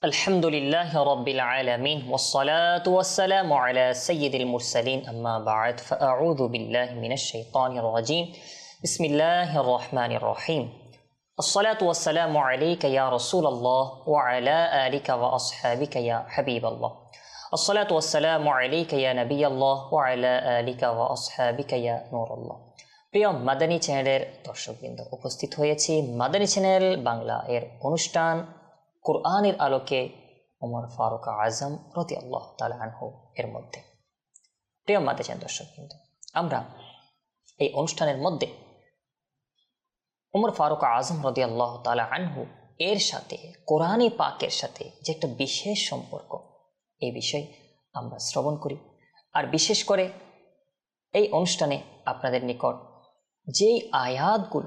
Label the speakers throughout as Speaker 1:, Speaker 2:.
Speaker 1: আলহামদুলিল্লাহ রাব্বিল আলামিন ওয়াসসালাতু ওয়াসসালামু আলা সাইয়্যিদিল মুরসালিন আম্মা বা'দ ফাআউযু বিল্লাহি মিনাশ শাইতানির রাজীম বিসমিল্লাহির রহমানির রহিম আসসালাতু ওয়াসসালামু আলাইকা ইয়া রাসূলুল্লাহ ওয়া আলা আলিকা ওয়া আসহাবিকা ইয়া হাবিবাল্লাহ আসসালাতু ওয়াসসালামু আলাইকা ইয়া নবিয়াল্লাহ ওয়া আলা আলিকা ওয়া আসহাবিকা ইয়া নূরুল্লাহ। প্রিয় মাদানী চ্যানেলের দর্শকবৃন্দ, উপস্থিত হয়েছি মাদানী চ্যানেল বাংলা এর অনুষ্ঠান কুরআনের আলোকে ওমর ফারুক আজম রাদিয়াল্লাহু তাআলা আনহু এর মধ্যে। প্রিয় মাদানী চ্যানেল দর্শকবৃন্দ, আমরা এই অনুষ্ঠানের মধ্যে ওমর ফারুক আজম রাদিয়াল্লাহু তাআলা আনহু এর সাথে কোরআনে পাকের সাথে যে একটা বিশেষ সম্পর্ক, এই বিষয় আমরা শ্রবণ করি। আর বিশেষ করে এই অনুষ্ঠানে আপনাদের নিকট যেই আয়াতগুলো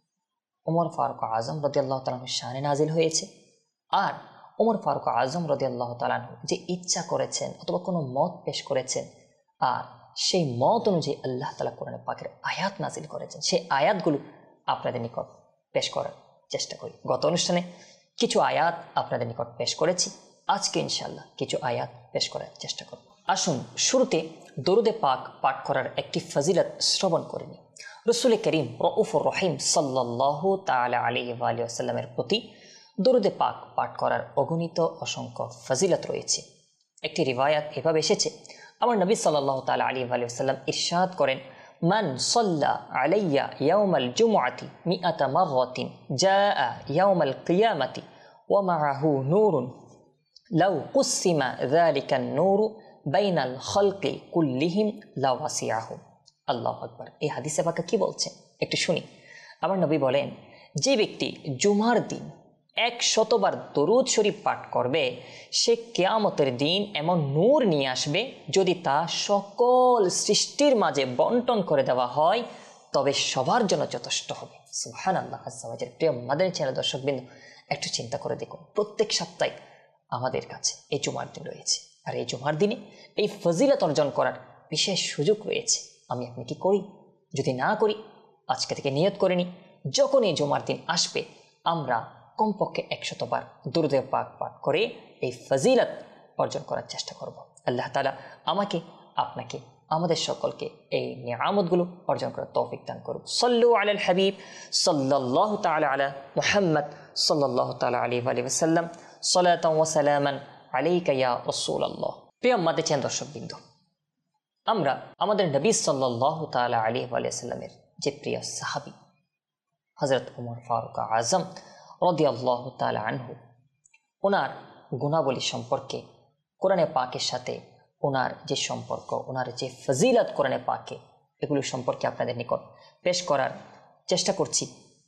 Speaker 1: ওমর ফারুক আজম রাদিয়াল্লাহু তাআলা আনহুর শানে নাজিল হয়েছে, আর ওমর ফারুক আজম রাদিয়াল্লাহু তাআলা আনহু যে ইচ্ছা করেছেন অথবা কোনো মত পেশ করেছেন, আর সেই মত অনুযায়ী আল্লাহ তাআলা কোরআনে পাকের আয়াত নাজিল করেছেন, সেই আয়াতগুলো আপনাদের নিকট পেশ করার চেষ্টা করি। গত অনুষ্ঠানে কিছু আয়াত আপনাদের নিকট পেশ করেছি, আজকে ইনশাআল্লাহ কিছু আয়াত পেশ করার চেষ্টা করব। আসুন শুরুতে দরুদে পাক পাঠ করার একটি ফজিলত শ্রবণ করে নিই। রাসূল করিম রউফুর রহিম সাল্লাল্লাহু তাআলা আলাইহি ওয়া আলিহি ওয়াসাল্লামের প্রতি দরুদে পাক পাঠ করার অগণিত অসংখ্য ফজিলত রয়েছে। একটি রিওয়ায়াত এভাবে এসেছে, আমার নবী সাল্লাল্লাহু তাআলা আলাইহি ওয়া আলিহি ওয়াসাল্লাম ইরশাদ করেন, মান সাল্লা আলাইয়া ইয়াউমাল জুমআতি মিআতা মাররাতিন জাআ ইয়াউমাল কিয়ামাতি ওয়া মাআহু নূরুন লাউ কুসিমা যালিকান নূরু বাইনাল খালকি কুল্লিহিম লাওয়াসিআহুম। আল্লাহু আকবার। এই হাদিসে পাকে কি বলছেন একটু শুনি। আমার নবী বলেন, যে ব্যক্তি জুমার দিন 100 বার দরুদ শরীফ পাঠ করবে, সে কিয়ামতের দিন এমন নূর নিয়ে আসবে, যদি তা সকল সৃষ্টির মাঝে বন্টন করে দেওয়া হয় তবে সবার জন্য যথেষ্ট হবে। সুবহানাল্লাহ আযজা ওয়া জাল। প্রিয় মাদানী চ্যানেল দর্শকবৃন্দ, একটু চিন্তা করে দেখুন, প্রত্যেক সপ্তাহে আমাদের কাছে এই জুমার দিন রয়েছে, আর এই জুমার দিনে এই ফজিলত অর্জন করার বিশেষ সুযোগ রয়েছে। আমি আপনি কি করি? যদি না করি, আজকে থেকে নিয়ত করে নিই, যখন এই জুমার দিন আসবে আমরা কমপক্ষে 100 বার দরুদে পাক পাঠ করে এই ফজিলত অর্জন করার চেষ্টা করব। আল্লাহ তাআলা আমাকে, আপনাকে, আমাদের সকলকে এই নিয়ামতগুলো অর্জন করার তৌফিক দান করুন। সাল্লু আলাল হাবিব সাল্লাল্লাহু তাআলা আলা মুহাম্মদ সাল্লাল্লাহু তাআলা আলাইহি ওয়া আলিহি ওয়াসাল্লাম সালাতান ওয়া সালামান আলাইকা ইয়া রাসূলুল্লাহ। প্রিয় মাদানী চ্যানেল দর্শকবৃন্দ, আমরা আমাদের নবী সাল্লাল্লাহু তাআলা আলাইহি ওয়া সাল্লামের যে প্রিয় সাহাবী হযরত ওমর ফারুক আজম রাদিয়াল্লাহু তাআলা আনহু, ওনার গুণাবলী সম্পর্কে, কোরআনে পাকের সাথে ওনার যে সম্পর্ক, ওনার যে ফজিলত কোরআনে পাকে, এগুলো সম্পর্কে আপনাদের নিকট পেশ করার চেষ্টা করছি।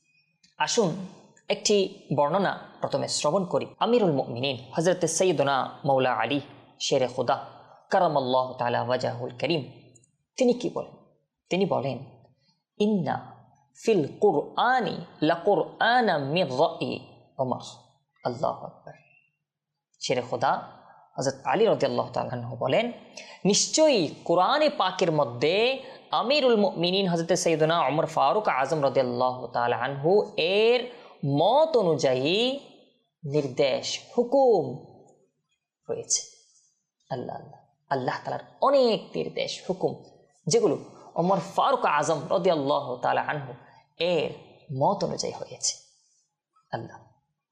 Speaker 1: আসুন একটি বর্ণনা প্রথমে শ্রবণ করি। আমিরুল মুমিনিন হযরত সাইয়্যিদুনা মাওলা আলী শেরে খুদা কারামাল্লাহু তাআলা ওয়াজহুল করিম, তিনি কি বলেন? তিনি বলেন, ইন্না ফিল কুরআনি লাকুরআনা মির রাই ওমর। আল্লাহু আকবার। শেরে খুদা হযরত আলী রাদিয়াল্লাহু তাআলা আনহু বলেন, নিশ্চয়ই কোরআনে পাকের মধ্যে আমিরুল মুমিনিন হযরত সাইয়্যিদুনা ওমর ফারুক আজম রাদিয়াল্লাহু তাআলা আনহু এর মত অনুযায়ী নির্দেশ, হুকুম রয়েছে। আল্লাহ আল্লাহ আল্লাহ তাআলার অনেক নির্দেশ, হুকুম, যেগুলো ওমর ফারুক আজম রাদিয়াল্লাহু তাআলা আনহু এর মত অনুযায়ী হয়েছে। আল্লাহ।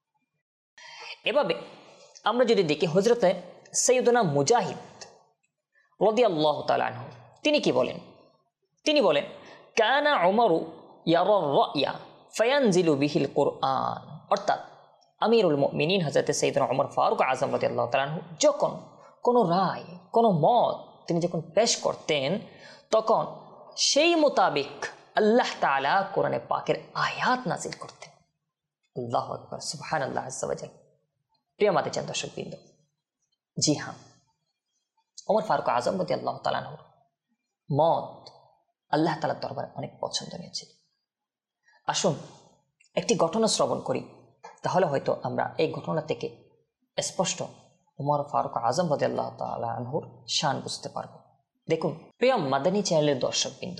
Speaker 1: এভাবে আমরা যদি দেখি হযরতে সাইয়্যিদুনা মুজাহিদ রাদিয়াল্লাহু তাআলা আনহু, তিনি কি বলেন? তিনি বলেন, কানা উমরু ইয়ারা রা'য়া ফায়ানজিলু বিহিল কুরআন। অর্থাৎ আমিরুল মুমিনিন হযরত সাইয়্যিদুনা ওমর ফারুক আজম রাদিয়াল্লাহু তাআলা আনহু যখন কোনো রায়, কোনো মত তিনি যখন পেশ করতেন, তখন সেই মোতাবেক আল্লাহ তাআলা কোরআনে পাকের আয়াত নাজিল করতেন। আল্লাহু আকবার। সুবহানাল্লাহ আযজা ওয়া জাল। প্রিয় মাদানী চ্যানেল দর্শকবৃন্দ, জি হ্যাঁ, ওমর ফারুক আজম রাদিয়াল্লাহু তাআলা আনহুর মত আল্লাহ তাআলার দরবারে অনেক পছন্দনীয় ছিল। আসুন একটি ঘটনা শ্রবণ করি, তাহলে হয়তো আমরা এই ঘটনা থেকে স্পষ্ট ওমর ফারুক আজম রাদিয়াল্লাহু তাআলা আনহুর শান বুঝতে পারব। দেখুন প্রিয় মাদানী চ্যানেলের দর্শকবৃন্দ,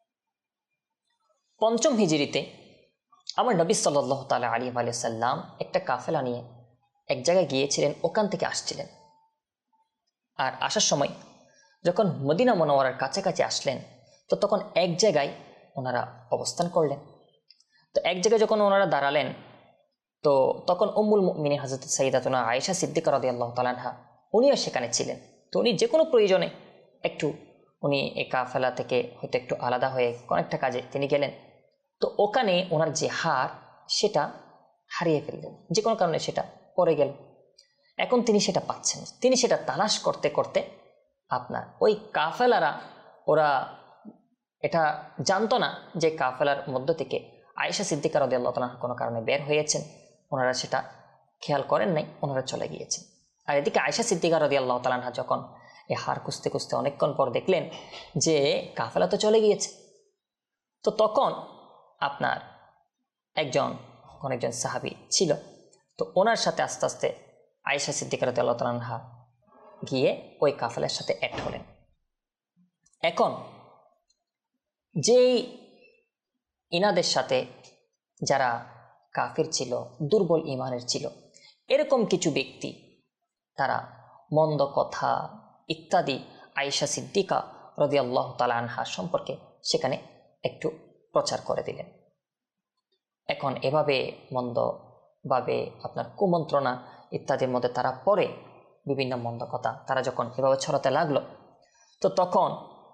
Speaker 1: 5ম হিজরিতে আমার নবী সাল্লাল্লাহু তাআলা আলাইহি ওয়া সাল্লাম একটা কাফেলা নিয়ে এক জায়গায় গিয়েছিলেন, ওখান থেকে আসছিলেন। আর আসার সময় যখন মদিনা মুনাওয়ারার কাছাকাছি আসলেন, তো তখন এক জায়গায় ওনারা অবস্থান করলেন। তো এক জায়গায় যখন ওনারা দাঁড়ালেন, তো তখন উম্মুল মুমিনিন হযরত সাইয়্যিদাতুনা আয়েশা সিদ্দিকা রাদিয়াল্লাহু তাআলা আনহা উনিও সেখানে ছিলেন। তো উনি যে কোনো প্রয়োজনে একটু উনি এই কাফেলা থেকে হয়তো একটু আলাদা হয়ে অনেকটা কাজে তিনি গেলেন। তো ওখানে ওনার যে হার সেটা হারিয়ে ফেললেন, যে কোনো কারণে সেটা পড়ে গেল। এখন তিনি সেটা পাচ্ছেন, তিনি সেটা তালাশ করতে করতে আপনার ওই কাফেলারা, ওরা এটা জানতো না যে কাফেলার মধ্য থেকে আয়েশা সিদ্দিকা রাদিয়াল্লাহু তাআলা কোনো কারণে বের হয়েছেন। ওনারা সেটা খেয়াল করেন নাই, ওনারা চলে গিয়েছেন। আর এদিকে আয়েশা সিদ্দিকা রাদিয়াল্লাহু তাআলা যখন এই হার খুঁজতে খুঁজতে অনেকক্ষণ পর দেখলেন যে কাফেলা তো চলে গিয়েছে, তো তখন আপনার একজন সাহাবী ছিল, তো ওনার সাথে আস্তে আস্তে আয়েশা সিদ্দিকা রাদিয়াল্লাহু তাআলা গিয়ে ওই কাফেলার সাথে অ্যাড হলেন। এখন যেই ইনাদের সাথে যারা কাফির ছিল, দুর্বল ইমানের ছিল, এরকম কিছু ব্যক্তি তারা মন্দ কথা ইত্যাদি আয়েশা সিদ্দিকা রাদিয়াল্লাহু তাআলা আনহা সম্পর্কে সেখানে একটু প্রচার করে দিলেন। এখন এভাবে মন্দভাবে আপনার কুমন্ত্রণা ইত্যাদির মধ্যে তারা পড়ে, বিভিন্ন মন্দ কথা তারা যখন এভাবে ছড়াতে লাগলো, তো তখন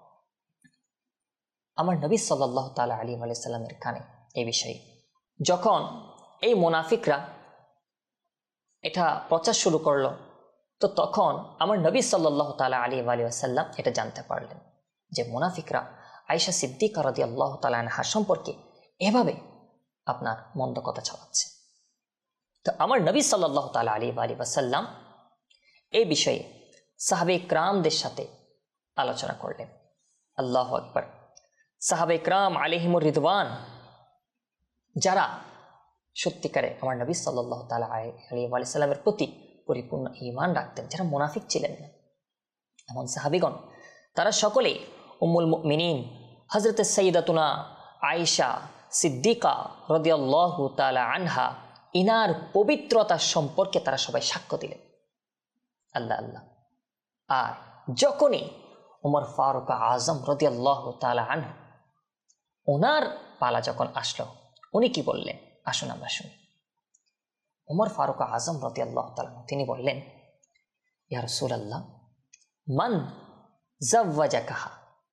Speaker 1: আমার নবী সাল্লাল্লাহু তাআলা আলাইহি ওয়া সাল্লামের কানে এই বিষয়ে যখন এই মুনাফিকরা এটা প্রচার শুরু করলো, তো তখন আমার নবী সাল্লাল্লাহু তাআলা আলাইহি ওয়া সাল্লাম এটা জানতে পারলেন যে মুনাফিকরা আয়েশা সিদ্দিকা রাদিয়াল্লাহু তাআলা আনহা সম্পর্কে এভাবে আপনার মন্দ কথা ছড়াচ্ছে। তো আমার নবী সাল্লাল্লাহু তাআলা আলাইহি ওয়া সাল্লাম এই বিষয়ে সাহাবে কিরামদের সাথে আলোচনা করলেন। আল্লাহু আকবার। সাহাবে কিরাম আলাইহিমুর রিদওয়ান যারা সত্যিকারে আমার নবী সাল্লাল্লাহু তাআলা আলাইহি ওয়া সাল্লামের প্রতি পরিপূর্ণ ঈমান রাখতেন, যারা মুনাফিক ছিলেন না, এমন সাহাবীগণ তারা সকলে উম্মুল মুমিনিন হযরত সাইয়্যিদাতুনা আয়েশা সিদ্দিকা রাদিয়াল্লাহু তাআলা আনহা ইনার পবিত্রতা সম্পর্কে তারা সবাই সাক্ষ্য দিলেন। আল্লাহ আল্লাহ। আর যখনই ওমর ফারুক আজম রাদিয়াল্লাহু তাআলা আনহু ওনার পালা যখন আসলো, উনি কি বললেন আসুন আমরা শুনি। ওমর ফারুক আজম রাদিয়াল্লাহু তাআলা তিনি বললেন, ইয়া রাসূলুল্লাহ মান যাওয়াজাকাহা,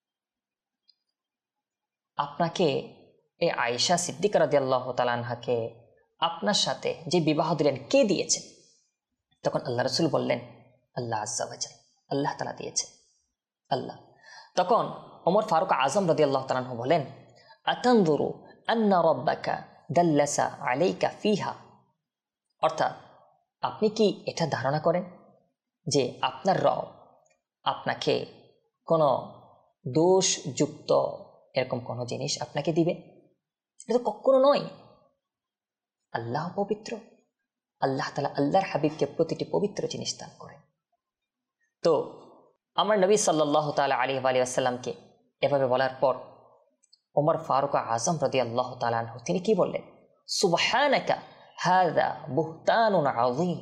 Speaker 1: আপনাকে এই আয়েশা সিদ্দিকা রাদিয়াল্লাহু তাআলা আনহাকে আপনার সাথে যে বিবাহ দিলেন কে দিয়েছেন? তখন আল্লাহ রাসূল বললেন, আল্লাহ আজ্জা ওয়া জাল, আল্লাহ তাআলা দিয়েছেন, আল্লাহ। তখন ওমর ফারুক আজম রাদিয়াল্লাহু তাআলা আনহু বলেন, আতানজুরু আন্না রাব্বাকা দাল্লাসা আলাইকা ফিহা, অর্থাৎ আপনি কি এটা ধারণা করেন যে আপনার রব আপনাকে কোনো দোষযুক্ত এরকম কোনো জিনিস আপনাকে দিবে? এটা তো কখনো নয়। আল্লাহ পবিত্র, আল্লাহ তাআলা আল্লাহর হাবিবকে প্রতিটি পবিত্র জিনিস দান করেন। তো আমার নবী সাল্লাল্লাহু তাআলা আলাইহি ওয়া সাল্লামকে এভাবে বলার পর ওমর ফারুক আজম রাদিয়াল্লাহু তাআলা আনহু তিনি কি বললেন? সুবহানাকা হাযা বুহতানুন আযীম,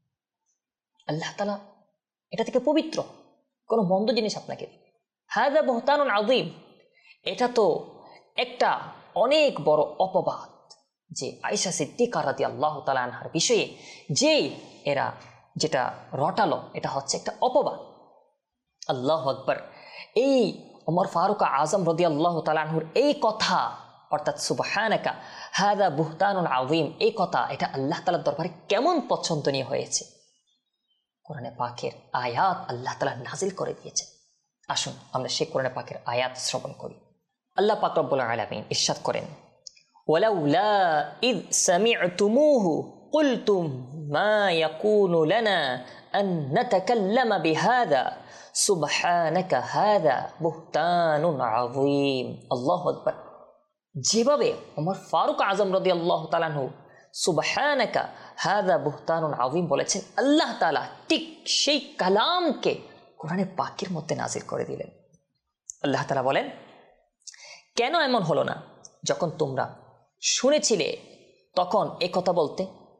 Speaker 1: আল্লাহ তাআলা এটা থেকে পবিত্র, কোনো মন্দ জিনিস আপনাকে দিবে। হাযা বুহতানুন আযীম, এটা তো একটা অনেক বড় অপবাদ যে আয়েশা সিদ্দিকা রাদিয়াল্লাহু তাআলা আনহার বিষয়ে যে এরা যেটা রটালো, এটা হচ্ছে একটা অপবাদ। আল্লাহু আকবার। এই ওমর ফারুক আজম রাদিয়াল্লাহু তাআলা আনহুর এই কথা, অর্থাৎ সুবহানাকা হাযা বুহতানুন আযীম, এই কথা এটা আল্লাহ তাআলার দরবারে কেমন পছন্দনীয় হয়েছে। কোরআনে পাকের আয়াত আল্লাহ তাআলা নাজিল করে দিয়েছে। আসুন আমরা সেই কোরআনে পাকের আয়াত শ্রবণ করি। আল্লাহ পাক রব্বুল আলামিন ইরশাদ করেন, ওয়ালাউলা ইয সামি'তুমুহু কুলতুম মা ইয়াকুনু লানা আন নাতাকাল্লামা বিহাযা সুবহানাকা হাযা বুহতানুন আযীম। আল্লাহু আকবার। যেভাবে ওমর ফারুক আজম রাদিয়াল্লাহু তাআলা আনহু সুবহানাকা হাযা বুহতানুন আযীম বলেছেন, আল্লাহ তাআলা ঠিক সেই কালামকে কোরআনে পাকের মধ্যে নাজিল করে দিলেন। আল্লাহ তাআলা বলেন, কেন এমন হলো না যখন তোমরা শুনেছিলে তখন এই কথা বলতে?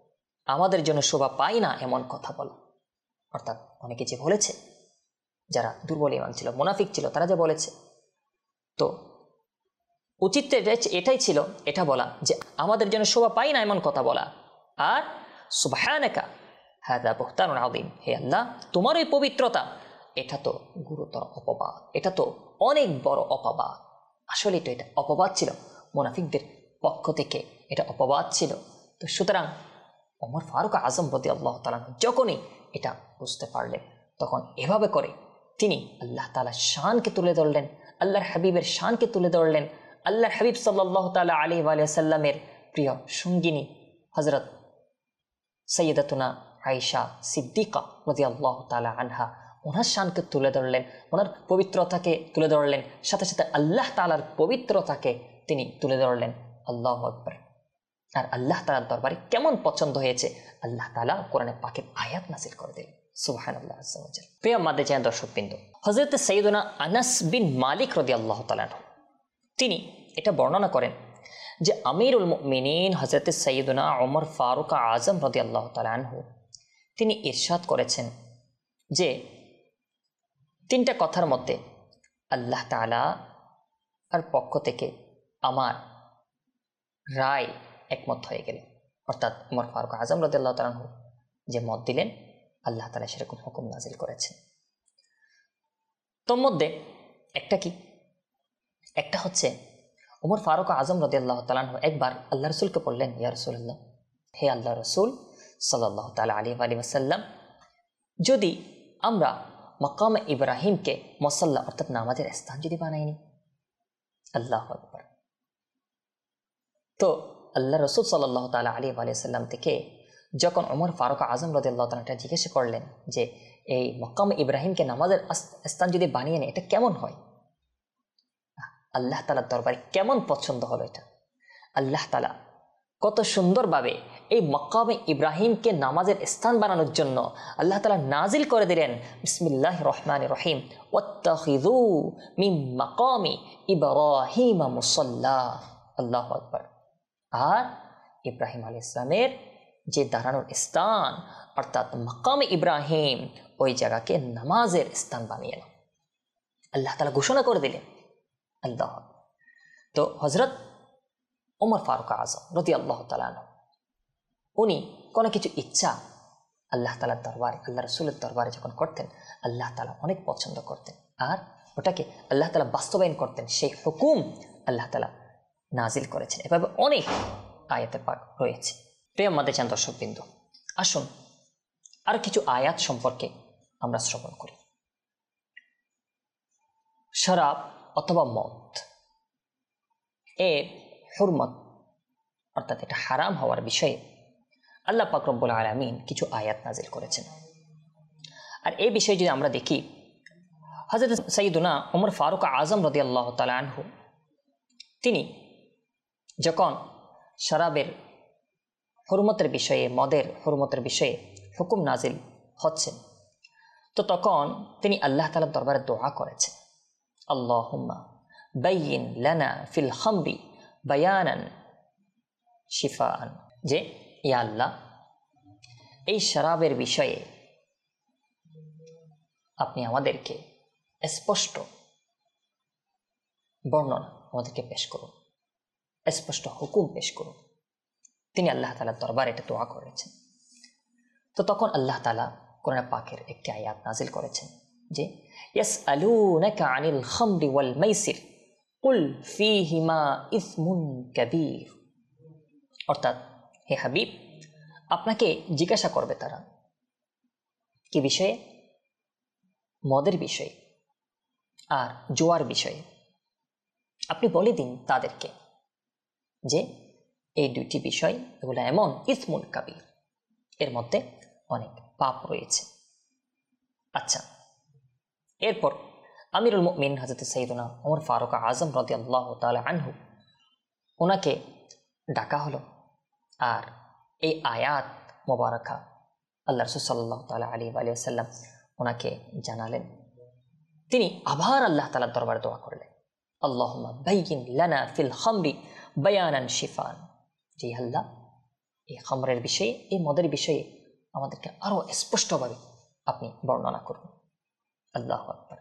Speaker 1: আমাদের জন্য শোভা পায় না এমন কথা বলা। অর্থাৎ অনেকে যে বলেছে, যারা দুর্বল ঈমান ছিল, মুনাফিক ছিল, তারা যে বলেছে, তো উচিত এটাই ছিল, এটা বলা যে আমাদের জন্য শোভা পায় না এমন কথা বলা। আর সুবহানাকা হাযা বুহতানুন আযীম, হে আল্লাহ তোমার এই পবিত্রতা, এটা তো গুরুতর অপবাদ, এটা তো অনেক বড় অপবাদ। আসলে তো এটা অপবাদ ছিল, মুনাফিকদের পক্ষ থেকে এটা অপবাদ ছিল। তো সুতরাং ওমর ফারুক আজম রাদিয়াল্লাহু তাআলা যখনই এটা বুঝতে পারলেন, তখন এভাবে করে তিনি আল্লাহ তাআলার শানকে তুলে ধরলেন, আল্লাহর হাবিবের শানকে তুলে ধরলেন। আল্লাহর হাবিব সাল্লাল্লাহু তাআলা আলাইহি ওয়া সাল্লামের প্রিয় সঙ্গিনী হযরত সাইয়্যিদাতুনা আয়েশা সিদ্দিকা রাদিয়াল্লাহু তাআলা আনহা, ওনার শানকে তুলে ধরলেন, ওনার পবিত্রতাকে তুলে ধরলেন, সাথে সাথে আল্লাহ তাআলার পবিত্রতাকে তিনি তুলে ধরলেন। আল্লাহু আকবার। আর আল্লাহ তাআলার দরবারে কেমন পছন্দ হয়েছে, আল্লাহ তাআলা কোরআনে পাকের আয়াত নাযিল করে দিলেন। সুবহানাল্লাহ আযজা ওয়া জাল। প্রিয় মাদ্দেজান দর্শকবৃন্দ, হযরত সাইয়্যিদুনা আনাস বিন মালিক রাদিয়াল্লাহু তাআলা তিনি এটা বর্ণনা করেন যে আমিরুল মুমিনিন হযরত সাইয়্যিদুনা ওমর ফারুক আজম রাদিয়াল্লাহু তাআলা আনহু তিনি ইরশাদ করেছেন যে তিনটা কথার মধ্যে আল্লাহ তাআলা আর পক্ষ থেকে আমার রায় একমত হয়ে গেল। অর্থাৎ ওমর ফারুক আজম রাদিয়াল্লাহু তাআলা আনহু যে মত দিলেন, আল্লাহ তাআলা সেরকম হুকুম নাজিল করেছেন। তোর মধ্যে একটা কি, একটা হচ্ছে ওমর ফারুক আজম রাদিয়াল্লাহু তাআলা আনহু একবার আল্লাহ রাসূলকে বললেন, ইয়া রাসূলুল্লাহ, হে আল্লাহ রাসূল সাল্লাল্লাহু তাআলা আলাইহি ওয়া সাল্লাম, যদি আমরা মাকাম ইব্রাহিমকে মুসাল্লা অর্থাৎ নামাজের স্থান যদি বানাইনি। আল্লাহু আকবার। তো আল্লাহ রাসূল সাল্লাল্লাহু তাআলা আলাইহি ওয়া সাল্লাম থেকে যখন ওমর ফারুক আজম রাদিয়াল্লাহু তাআলা এটা জিজ্ঞাসা করলেন যে এই মাকাম ইব্রাহিমকে নামাজের স্থান যদি বানিয়ে নেয় এটা কেমন হয়, আল্লাহ তাআলার দরবারে কেমন পছন্দ হলো এটা। আল্লাহ তাআলা কত সুন্দরভাবে এই মাকামে ইব্রাহিমকে নামাজের স্থান বানানোর জন্য আল্লাহ তাআলা নাজিল করে দিলেন, বিসমিল্লাহির রহমানির রহিম, ওয়াত্তাখিযু মিন মাকামি ইব্রাহিম মুসাল্লা। আল্লাহু আকবার। আর ইব্রাহিম আলাইহিস সালামের যে দাঁড়ানোর স্থান অর্থাৎ মাকামে ইব্রাহিম, ওই জায়গাকে নামাজের স্থান বানিয়ে নাও, আল্লাহ তাআলা ঘোষণা করে দিলেন। আল্লাহ। তো হযরত ওমর ফারুক আজম রাদিয়াল্লাহু তাআলা আনহু উনি কোনো কিছু ইচ্ছা আল্লাহ তাআলার দরবারে, আল্লাহ রাসূলের দরবারে যখন করতেন, আল্লাহ তাআলা অনেক পছন্দ করতেন আর ওটাকে আল্লাহ তাআলা বাস্তবায়ন করতেন। সেই হুকুম আল্লাহ তাআলা নাজিল করেছেন। এভাবে অনেক আয়াতে পাক রয়েছে। প্রিয় মাদ্দেজান দর্শকবৃন্দ, আসুন আর কিছু আয়াত সম্পর্কে আমরা শ্রবণ করি। শরাব অথবা মদ এর হুরমত অর্থাৎ এটা হারাম হওয়ার বিষয়ে আল্লাহ পাক রব্বুল আলামিন কিছু আয়াত নাজিল করেছেন। আর এই বিষয়ে যদি আমরা দেখি, হযরত সাইয়্যিদুনা ওমর ফারুক আজম রাদিয়াল্লাহু তাআলা আনহু তিনি যখন শরাবের হুরমতের বিষয়ে, মদের হুরমতের বিষয়ে হুকুম নাজিল হচ্ছে, তো তখন তিনি আল্লাহ তাআলার দরবারে দোয়া করেছেন, আল্লাহুম্মা বাইয়িন লানা ফিল খামরি বায়ানান শিফাআন, যে ইয়া আল্লাহ এই শরাবের বিষয়ে আপনি আমাদেরকে স্পষ্ট বর্ণনা আমাদেরকে পেশ করুন, স্পষ্ট হুকুম পেশ করুন। তিনি আল্লাহ তাআলার দরবারে এটা দোয়া করেছেন। তো তখন আল্লাহ তাআলা কোরআন পাকের একটি আয়াত নাজিল করেছেন যে ইয়াসআলুনাকা আনিল খামরি ওয়াল মাইসির কুল ফীহিমা ইসমুন কাবীর। অর্থাৎ হে হাবিব, আপনাকে জিজ্ঞাসা করবে তারা কি বিষয়ে? মদের বিষয়ে আর জুয়ার বিষয়ে। আপনি বলে দিন তাদেরকে যে এই দুইটি বিষয়, এগুলো এমন ইসমুল কাবীর, এর মধ্যে অনেক পাপ রয়েছে। আচ্ছা, এরপর আমিরুল মুমিনিন হযরত সাইয়্যিদুনা ওমর ফারুক আজম রাদিয়াল্লাহু তাআলা আনহু ওনাকে ডাকা হলো আর এই আয়াত মোবারকা আল্লাহ রাসূল সাল্লাল্লাহু তাআলা আলাইহি ওয়া সাল্লাম ওনাকে জানালেন। তিনি আবার আল্লাহ তাআলার দরবারে দোয়া করলেন, আল্লাহুম্মা বাইয়িন লানা ফিল খামরি বায়ানান শিফান, যে আল্লাহ এই খামরের বিষয়ে, এই মদের বিষয়ে আমাদেরকে আরো স্পষ্টভাবে আপনি বর্ণনা করুন। আল্লাহু আকবার।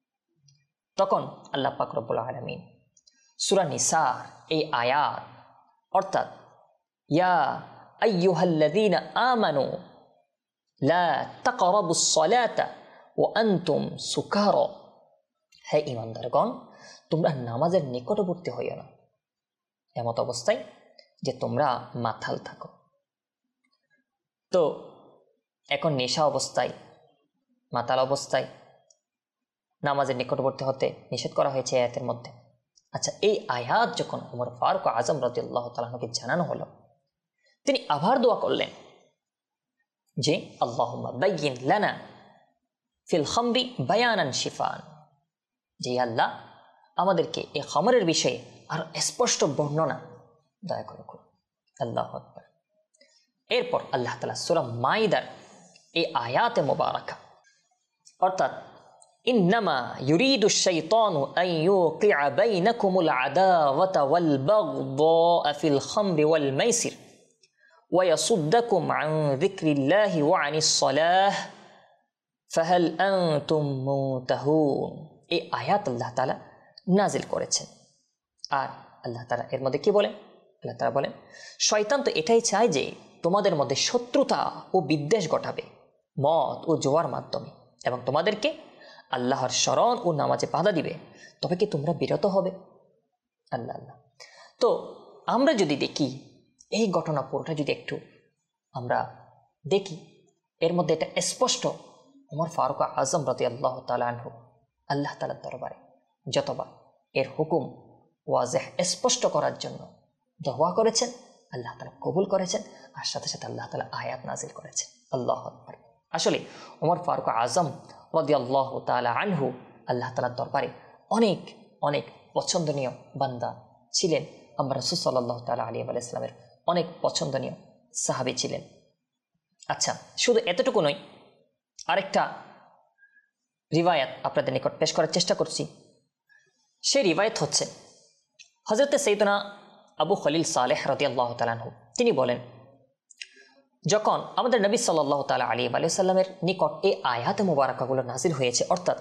Speaker 1: তখন আল্লাহ পাক রব্বুল আলামিন সূরা নিসার এই আয়াত, অর্থাৎ ইয়া আইয়ুহাল্লাযীনা আমানু লা তাকরাবুস সালাতা ওয়া আনতুম সুকারা, হে ঈমানদারগণ, তোমরা নামাজের নিকটবর্তী হইও না এমত অবস্থায় যে তোমরা মাতাল থাকো। তো এখন নেশা অবস্থায়, মাতাল অবস্থায় নামাজের নিকটবর্তী হতে নিষেধ করা হয়েছে আয়াতের মধ্যে। আচ্ছা, এই আয়াত যখন ওমর ফারুক আজম রাদিয়াল্লাহু তাআলা আনহুকে জানানো হলো, তিনি আবার দোয়া করলেন যে আল্লাহুম্মা বায়্যিন লানা ফিল খামরি বায়ানান শিফান, যে আল্লাহ আমাদেরকে এই খামরের বিষয়ে আর স্পষ্ট বর্ণনা দয়া করে করুন। আল্লাহু আকবার। এরপর আল্লাহ তাআলা সূরা মাইদার এই আয়াতে মুবারাকা, অর্থাৎ ইন্নামা ইউরিদুশ শাইতানু আন ইউকিআ বাইনাকুমুল আদাওয়াতা ওয়াল বাগদাআ ফিল খামরি ওয়াল মাইসির ওয়া ইয়াসুদ্দাকুম আন যিকরিল্লাহি ওয়া আনিস সালাহ ফাহাল আনতুম মুনতাহুন। এই আয়াত আল্লাহ তাআলা নাজিল করেছেন। আর আল্লাহ তাআলা এর মধ্যে কি বলেন? আল্লাহ তাআলা বলেন, শয়তান তো এটাই চায় যে তোমাদের মধ্যে শত্রুতা ও বিদ্বেষ ঘটাবে মদ ও জুয়ার মাধ্যমে, এবং তোমাদেরকে আল্লাহর শরণ ও নামাজে বাধা দিবে, তবে কি তোমরা বিরত হবে? আল্লাহ আল্লাহ। তো আমরা যদি দেখি এই ঘটনা পুরোটা যদি একটু আমরা দেখি, এর মধ্যে এটা স্পষ্ট ওমর ফারুক আজম রাদিয়াল্লাহু তাআলা আনহু আল্লাহ তাআলার দরবারে যতবার এর হুকুম ওয়াজেহ স্পষ্ট করার জন্য দোয়া করেছেন, আল্লাহ তাআলা কবুল করেছেন, আর সাথে সাথে আল্লাহ তাআলা আয়াত নাজিল করেছেন। আল্লাহু আকবার। আসলে ওমর ফারুক আজম রাদিয়াল্লাহু তাআলা আনহু আল্লাহ তাআলার দরবারে অনেক অনেক পছন্দনীয় বান্দা ছিলেন। আমরা রাসূল সাল্লাল্লাহু তাআলা আলাইহি ওয়া সাল্লামের অনেক পছন্দনীয় সাহাবী ছিলেন। আচ্ছা, শুধু এতটুকু নয়, আরেকটা রিওয়ায়াত আপনাদের নিকট পেশ করার চেষ্টা করছি। সেই রিওয়ায়াত হচ্ছে হযরতে সাইয়েদনা আবু খলিল সালেহ রাদিয়াল্লাহু তাআলা আনহু, তিনি বলেন, যখন আমাদের নবী সাল্লাল্লাহু তাআলা আলাইহি ওয়া সাল্লামের নিকট এই আয়াত মুবারাকাগুলো নাজিল হয়েছে, অর্থাৎ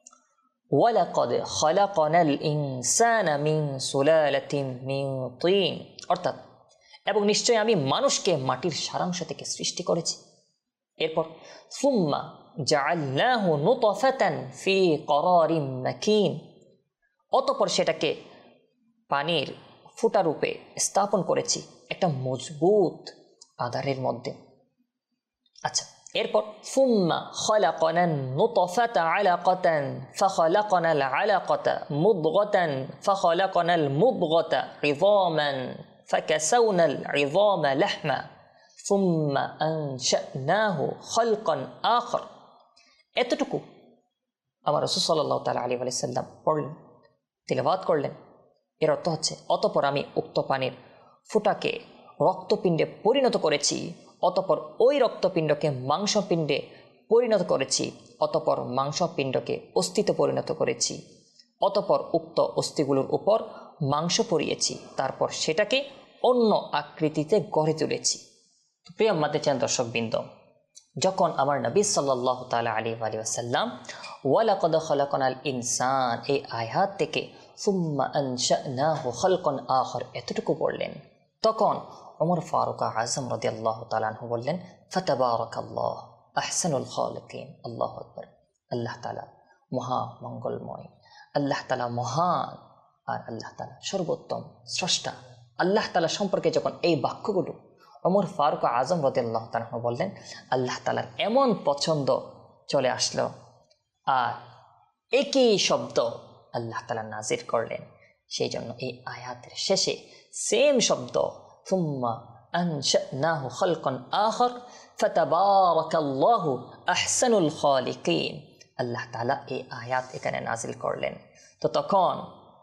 Speaker 1: ওয়ালাকাদ খালাকনাল ইনসানা মিন সুলালাতিন মিন তিন, অর্থাৎ এবং নিশ্চয় আমি মানুষকে মাটির সারাংশ থেকে সৃষ্টি করেছি। এরপর সুম্মা জাআলনাহু নুতফাতান ফি করারিম মাকিন, অতঃপর সেটাকে পানির ফুটা রূপে স্থাপন করেছি একটা মজবুত আধারের মধ্যে। আচ্ছা, এরপর সুম্মা খালাকনান নুতফাতা আলাকাতান ফাখালাকনাল আলাকাতা মুদগাতান ফাখালাকনাল মুদগাতা ইযামান ফাকাসাউনাল ইযামা লাহমা সুম্মা আনশানাহু খালকান আখর। এতটুকু আমার রাসূল সাল্লাল্লাহু তাআলা আলাইহি ওয়া সাল্লাম পড়লেন, তিলাওয়াত করলেন। এর অর্থ হচ্ছে, অতঃপর আমি উক্ত পানির ফুটাকে রক্তপিণ্ডে পরিণত করেছি, অতঃপর ওই রক্তপিণ্ডকে মাংসপিণ্ডে পরিণত করেছি, অতঃপর মাংসপিণ্ডকে অস্থিতে পরিণত করেছি, অতঃপর উক্ত অস্থিগুলোর উপর মাংস পরিয়েছি, তারপর সেটাকে অন্য আকৃতিতে গড়ে তুলেছি। প্রিয় মাতেচান দর্শকবৃন্দ, যখন আমার নবী সাল্লাল্লাহু তাআলা আলাইহি ওয়া সাল্লাম ওয়ালাকাদ খালাকনাল ইনসান এই আয়াত থেকে সুম্মা আনশানাহু খালকান আখর এতটুকু বললেন, তখন ওমর ফারুক আজম রাদিয়াল্লাহু তাআলা আনহু বললেন, ফাতাবারাকাল্লাহ আহসানুল খালিকিন। আল্লাহু আকবার। আল্লাহ তাআলা মহা মঙ্গলময়, আল্লাহ তাআলা মহান, আর আল্লাহ তাআলা সর্বোত্তম স্রষ্টা। আল্লাহ তাআলা সম্পর্কে যখন এই বাক্যগুলো ওমর ফারুক আজম রাদিয়াল্লাহু তাআলা আনহু বললেন, আল্লাহ তাআলার এমন পছন্দ চলে আসলো, আর একই শব্দ আল্লাহ তাআলা নাজির করলেন। সেই জন্য এই আয়াতের শেষে সেম শব্দ সুম্মা আনশানাহু খালকান আখর ফাতাবারাকাল্লাহু আহসানুল খালিকিন, আল্লাহ তাআলা এই আয়াত এখানে নাজিল করলেন। তো তখন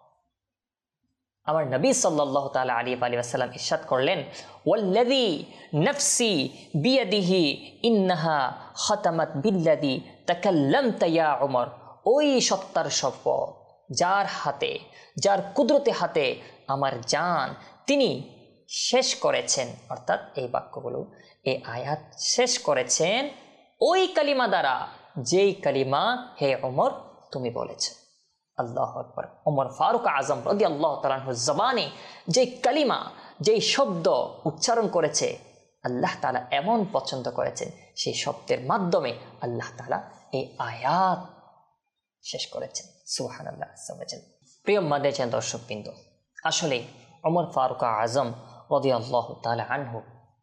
Speaker 1: আমার নবী সাল্লাল্লাহু তাআলা আলাইহি ওয়া সাল্লাম ইরশাদ করলেন, ওয়াল্লাযী নাফসি বিয়াদিহি ইন্নাহা খাতামাত বিল্লাযী তাকাল্লামতা ইয়া উমর, ওই সত্তার শপথ যার হাতে, যার কুদরতে হাতে আমার জান, তিনি শেষ করেছেন, অর্থাৎ এই বাক্যগুলো, এই আয়াত শেষ করেছেন ওই কালিমা দ্বারা, যেই কালিমা হে ওমর তুমি বলেছো। আল্লাহু আকবার। ওমর ফারুক আজম রাদিয়াল্লাহু তাআলা আনহুর জবানে যে কালিমা, যেই শব্দ উচ্চারণ করেছে, আল্লাহ তাআলা এমন পছন্দ করেছেন, সেই শব্দের মাধ্যমে আল্লাহ তাআলা এই আয়াত শেষ করেছেন। সুবহানাল্লাহ। প্রিয় মাদ্রাসার দর্শকবৃন্দ, আসলে ওমর ফারুক আজম রাদিয়াল্লাহু তাআলা আনহু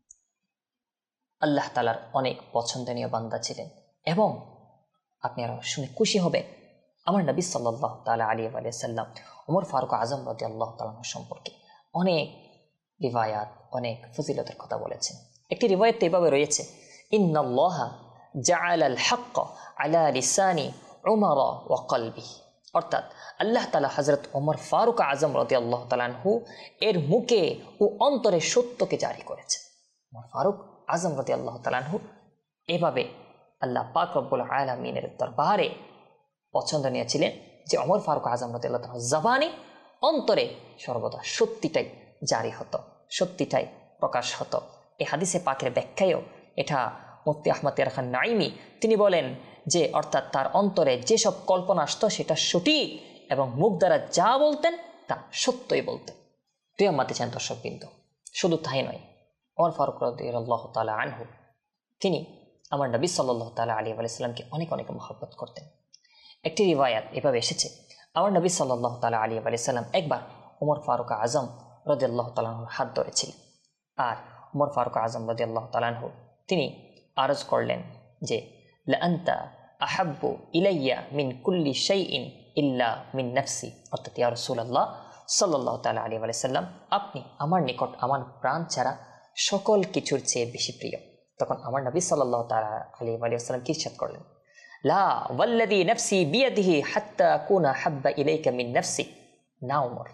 Speaker 1: আল্লাহ তাআলার অনেক পছন্দনীয় বান্দা ছিলেন। এবং আপনারা শুনে খুশি হবেন, আমার নবী সাল্লাল্লাহু তাআলা আলাইহি ওয়া সাল্লাম ওমর ফারুক আজম রাদিয়াল্লাহু তাআলা সম্পর্কে অনেক রিওয়ায়াত, অনেক ফজিলতের কথা বলেছেন। একটি রিওয়ায়াত এভাবে রয়েছে, ইন্নাল্লাহা জাআলাল হাক্ক আলা লিসানি উমর ওয়া কলবি, অর্থাৎ আল্লাহ তাআলা হযরত ওমর ফারুক আজম রাদিয়াল্লাহু তাআলা আনহু এর মুখে ও অন্তরে সত্যকে জারি করেছেন। ওমর ফারুক আজম রাদিয়াল্লাহু তাআলা আনহু এভাবে আল্লাহ পাক রব্বুল আলামিনের দরবারে পছন্দনীয় ছিলেন যে ওমর ফারুক আজম রাদিয়াল্লাহু তাআলা জবানে, অন্তরে সর্বদা সত্যিটাই জারি হতো, সত্যিটাই প্রকাশ হতো। এই হাদিসে পাকের ব্যাখ্যায়ও এটা মুফতি আহমদ ইয়ার খান নাইমি তিনি বলেন যে, অর্থাৎ তার অন্তরে যেসব কল্পনা আসতো সেটা সঠিক, এবং মুখ দ্বারা যা বলতেন তা সত্যই বলতেন। প্রিয় মাদ্রাসার দর্শকবৃন্দ, শুধু তাই নয়, ওমর ফারুক রাদিয়াল্লাহু তাআলা আনহু তিনি আমার নবী সাল্লাল্লাহু তাআলা আলাইহি ওয়া সাল্লামকে অনেক অনেক মহব্বত করতেন। একটি রিওয়ায়াত এভাবে এসেছে, আমার নবী সাল্লাল্লাহু তাআলা আলাইহি ওয়া সাল্লাম একবার ওমর ফারুক আজম রাদিয়াল্লাহু তাআলা আনহুর হাত ধরেছিলেন। আর ওমর ফারুক আজম রাদিয়াল্লাহু তাআলা আনহু তিনি আরজ করলেন যে, লা আনতা আহাব্বু ইলাইয়া মিন কুল্লি শাইইন ইল্লা মিন নাফসি, অর্থাৎ ইয়া রাসূলুল্লাহ সাল্লাল্লাহু তাআলা আলাইহি ওয়া সাল্লাম, আপনি আমার নিকট আমার প্রাণ ছাড়া সকল কিছুর চেয়ে বেশি প্রিয়। তখন আমার নবী সাল্লাল্লাহু তাআলা আলাইহি ওয়া সাল্লাম কি ইরশাদ করলেন, লা ওয়াল্লাযী নাফসি বিয়াদিহি হাত্তা কুনা হাব্বা ইলাইকা মিন নাফসি, না ওমর,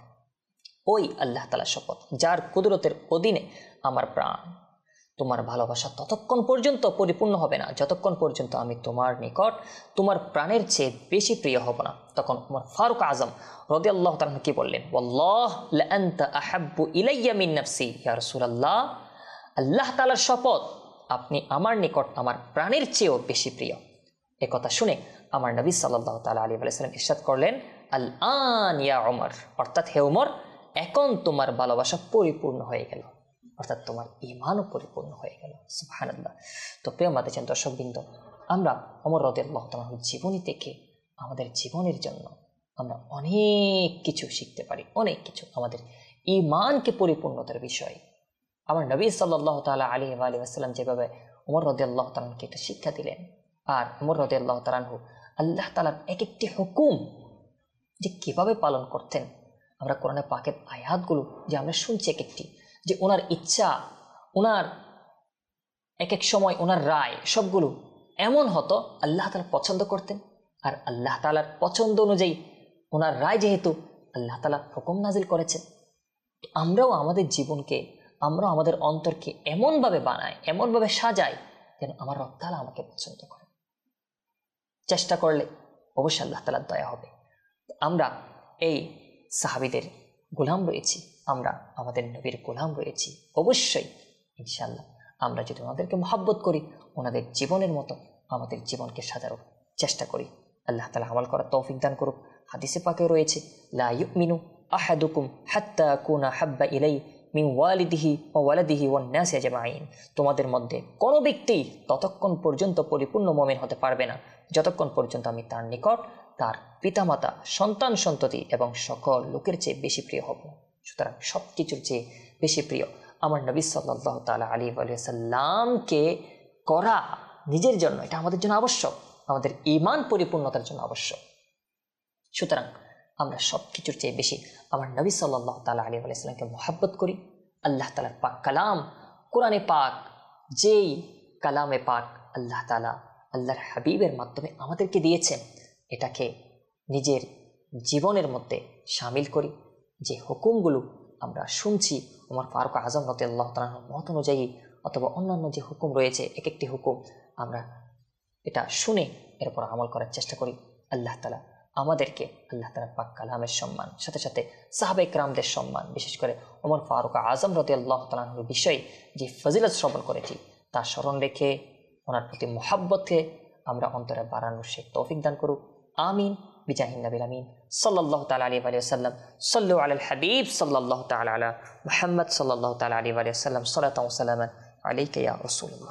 Speaker 1: ওই আল্লাহ তাআলার শপথ যার কুদরতের অধীনে আমার প্রাণ, তোমার ভালোবাসা ততক্ষণ পর্যন্ত পরিপূর্ণ হবে না যতক্ষণ পর্যন্ত আমি তোমার নিকট তোমার প্রাণের চেয়ে বেশি প্রিয় হব না। তখন ওমর ফারুক আজম রাদিয়াল্লাহু তাআলা কি বললেন, ওয়াল্লাহ লা আনতা আহাব্বু ইলাইয়া মিন নাফসি, ইয়া রাসূলুল্লাহ, আল্লাহ তাআলার শপথ, আপনি আমার নিকট আমার প্রাণের চেয়েও বেশি প্রিয়। এ কথা শুনে আমার নবী সাল্লাল্লাহু তাআলা আলাইহি ওয়া সাল্লাম ইরশাদ করলেন, আল আন ইয়া ওমর, অর্থাৎ হে ওমর, এখন তোমার ভালোবাসা পরিপূর্ণ হয়ে গেল, অর্থাৎ তোমার ঈমানও পরিপূর্ণ হয়ে গেল। সুবহানাল্লাহ। তো প্রিয় মাদ্রাসার দর্শকবৃন্দ, আমরা ওমর রাদিয়াল্লাহু তাআলা জীবনী থেকে আমাদের জীবনের জন্য আমরা অনেক কিছু শিখতে পারি, অনেক কিছু আমাদের ঈমানকে পরিপূর্ণতার বিষয়। আমার নবী সাল্লাল্লাহু তাআলা আলাইহি ওয়া সাল্লাম যেভাবে ওমর রাদিয়াল্লাহু তাআলাকে এটা শিক্ষা দিলেন, আর ওমর রাদিয়াল্লাহু তাআলা আল্লাহ তাআলার এক একটি হুকুম যে কিভাবে পালন করতেন, আমরা কোরআনে পাকের আয়াতগুলো যে আমরা শুনছি এক একটি, যে ওনার ইচ্ছা, ওনার এক এক সময় ওনার রায় সবগুলো এমন হতো আল্লাহ তাআলা পছন্দ করতেন। আর আল্লাহ তাআলার পছন্দ অনুযায়ী ওনার রায় যেহেতু আল্লাহ তাআলা হুকুম নাজিল করেছেন, আমরাও আমাদের জীবনকে, আমরা আমাদের অন্তরকে এমনভাবে বানাই, এমনভাবে সাজাই যেন আমার রব তাআলা আমাকে পছন্দ করে। চেষ্টা করলে অবশ্যই আল্লাহ তাআলার দয়া হবে। আমরা এই সাহাবীদের গোলাম রয়েছি, আমরা আমাদের নবীর গোলাম রয়েছি, অবশ্যই ইনশাআল্লাহ আমরা যদি ওনাদেরকে মহব্বত করি, ওনাদের জীবনের মতো আমাদের জীবনকে সাজানোর চেষ্টা করি, আল্লাহ তাআলা আমল করার তৌফিক দান করুক। হাদিসে পাকেও রয়েছে, লা ইউমিনু আহাদুকুম হাত্তা কুনা হাব্বা ইলাই মিন ওয়ালিদিহি ওয়া ওয়ালাদিহি ওয়ান নাসি আজমাইন, তোমাদের মধ্যে কোনো ব্যক্তি ততক্ষণ পর্যন্ত পরিপূর্ণ মুমিন হতে পারবে না যতক্ষণ পর্যন্ত আমি তার নিকট তার পিতামাতা, সন্তান সন্ততি এবং সকল লোকের চেয়ে বেশি প্রিয় হব। সুতরাং সব কিছুর চেয়ে বেশি প্রিয় আমার নবী সাল্লাল্লাহু তাআলা আলাইহি ওয়া সাল্লামকে করা নিজের জন্য, এটা আমাদের জন্য আবশ্যক, আমাদের ঈমান পরিপূর্ণতার জন্য আবশ্যক। সুতরাং আমরা সব কিছুর চেয়ে বেশি আমার নবী সাল্লাল্লাহু তাআলা আলাইহি ওয়া সাল্লামকে মহব্বত করি। আল্লাহ তাআলার পাক কালাম কোরআনে পাক, যেই কালামে পাক আল্লাহ তাআলা আল্লাহর হাবিবের মাধ্যমে আমাদেরকে দিয়েছেন, এটাকে নিজের জীবনের মধ্যে শামিল করি। যে হুকুমগুলো আমরা শুনছি ওমর ফারুক আজম রাদিয়াল্লাহু তাআলার মত অনুযায়ী, অথবা অন্যান্য যে হুকুম রয়েছে, এক একটি হুকুম আমরা এটা শুনে এরপর আমল করার চেষ্টা করি। আল্লাহ তাআলা আমাদেরকে আল্লাহ তাআলা পাক কালামের সম্মান, সাথে সাথে সাহাবা ইকরামদের সম্মান, বিশেষ করে ওমর ফারুক আজম রাদিয়াল্লাহু তাআলা আনহুর বিষয়ে যে ফজিলত শ্রবণ করেছি তা স্মরণ রেখে ওনার প্রতি মোহাব্বতকে আমরা অন্তরে বাড়ানোর সেই তৌফিক দান করুক। আমিন বিজাহিন নবিল আমিন সাল্লাল্লাহু তাআলা আলাইহি ওয়া সাল্লাম। সাল্লু আলাল হাবিব সাল্লাল্লাহু তাআলা আলা মুহাম্মদ সাল্লাল্লাহু তাআলা আলাইহি ওয়া সাল্লাম। সালাতান ওয়া সালামান আলাইকা ইয়া রাসূলুল্লাহ।